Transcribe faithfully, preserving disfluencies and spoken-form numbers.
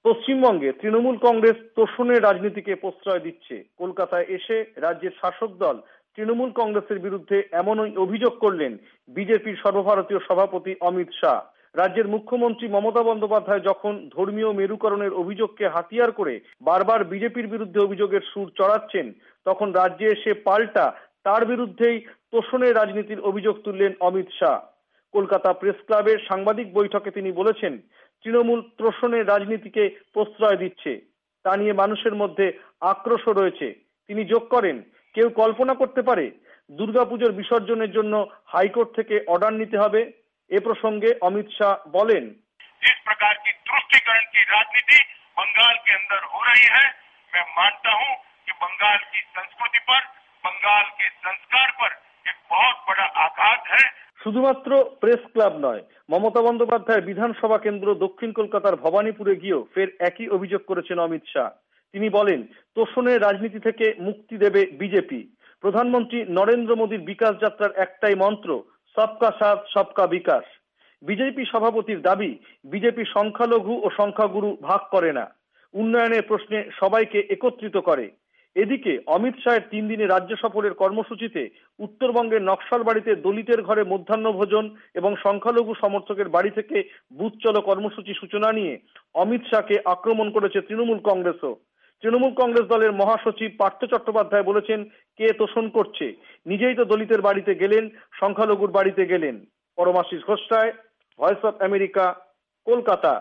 পশ্চিমবঙ্গে তৃণমূল কংগ্রেস তোষণের রাজনীতিকে প্রশ্রয় দিচ্ছে। কলকাতায় এসে রাজ্যের শাসক দল তৃণমূল কংগ্রেসের বিরুদ্ধে এমনই অভিযোগ করলেন বিজেপির সর্বভারতীয় সভাপতি অমিত শাহ। রাজ্যের মুখ্যমন্ত্রী মমতা বন্দ্যোপাধ্যায় যখন ধর্মীয় মেরুকরণের অভিযোগকে হাতিয়ার করে বারবার বিজেপির বিরুদ্ধে অভিযোগের সুর চড়াচ্ছেন, তখন রাজ্যে এসে পাল্টা তার বিরুদ্ধেই তোষণের রাজনীতির অভিযোগ তুললেন অমিত শাহ। কলকাতা প্রেস ক্লাবের সাংবাদিক বৈঠকে তিনি বলেছেন, তৃণমূল তোষণের রাজনীতিকে প্রশ্রয় দিচ্ছে, তা নিয়ে মানুষের মধ্যে আক্রোশও রয়েছে। তিনি যোগ করেন, কেউ কল্পনা করতে পারে দুর্গাপুজোর বিসর্জনের জন্য হাইকোর্ট থেকে অর্ডার নিতে হবে? এ প্রসঙ্গে অমিত শাহ বলেন, जिस प्रकार की तुष्टीकरण की राजनीति बंगाल के अंदर हो रही है, मैं मानता हूं कि बंगाल की संस्कृति पर, बंगाल के संस्कार पर एक बहुत बड़ा आघात है। শুধুমাত্র প্রেস ক্লাব নয়, মমতা বন্দ্যোপাধ্যায় বিধানসভা কেন্দ্র দক্ষিণ কলকাতার ভবানীপুরে গিয়েও ফের একই অভিযোগ করেছেন অমিত শাহ। তিনি বলেন, তোষণের রাজনীতি থেকে মুক্তি দেবে বিজেপি। প্রধানমন্ত্রী নরেন্দ্র মোদীর বিকাশ যাত্রার একটাই মন্ত্র, সবকা সাথ সবকা বিকাশ। বিজেপি সভাপতির দাবি, বিজেপি সংখ্যালঘু ও সংখ্যাগুরু ভাগ করে না, উন্নয়নের প্রশ্নে সবাইকে একত্রিত করে। এদিকে অমিত শাহের তিন দিনে রাজ্য সফরের কর্মসূচিতে উত্তরবঙ্গের নকশালবাড়িতে দলিতের ঘরে মধ্যাহ্ন ভোজন এবং সংখ্যালঘু সমর্থকের বাড়ি থেকে বুথ চলো কর্মসূচি সূচনা নিয়ে অমিত শাহকে আক্রমণ করেছে তৃণমূল কংগ্রেসও। তৃণমূল কংগ্রেস দলের মহাসচিব পার্থ চট্টোপাধ্যায় বলেছেন, কে তোষণ করছে? নিজেই তো দলিতের বাড়িতে গেলেন, সংখ্যালঘুর বাড়িতে গেলেন। Paramashis Ghosh Roy, voice of America, Kolkata.